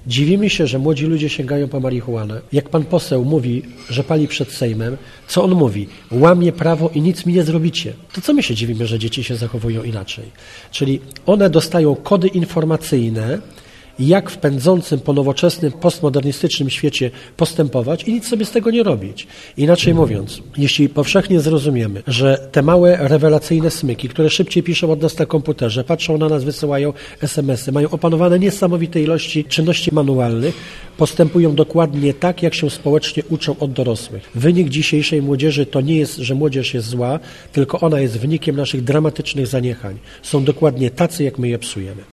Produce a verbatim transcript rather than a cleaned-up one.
Dziwimy się, że młodzi ludzie sięgają po marihuanę. Jak pan poseł mówi, że pali przed Sejmem, co on mówi? Łamie prawo i nic mi nie zrobicie. To co my się dziwimy, że dzieci się zachowują inaczej? Czyli one dostają kody informacyjne, jak w pędzącym po nowoczesnym, postmodernistycznym świecie postępować i nic sobie z tego nie robić. Inaczej mówiąc, jeśli powszechnie zrozumiemy, że te małe, rewelacyjne smyki, które szybciej piszą od nas na komputerze, patrzą na nas, wysyłają es em esy, mają opanowane niesamowite ilości czynności manualnych, postępują dokładnie tak, jak się społecznie uczą od dorosłych. Wynik dzisiejszej młodzieży to nie jest, że młodzież jest zła, tylko ona jest wynikiem naszych dramatycznych zaniechań. Są dokładnie tacy, jak my je psujemy.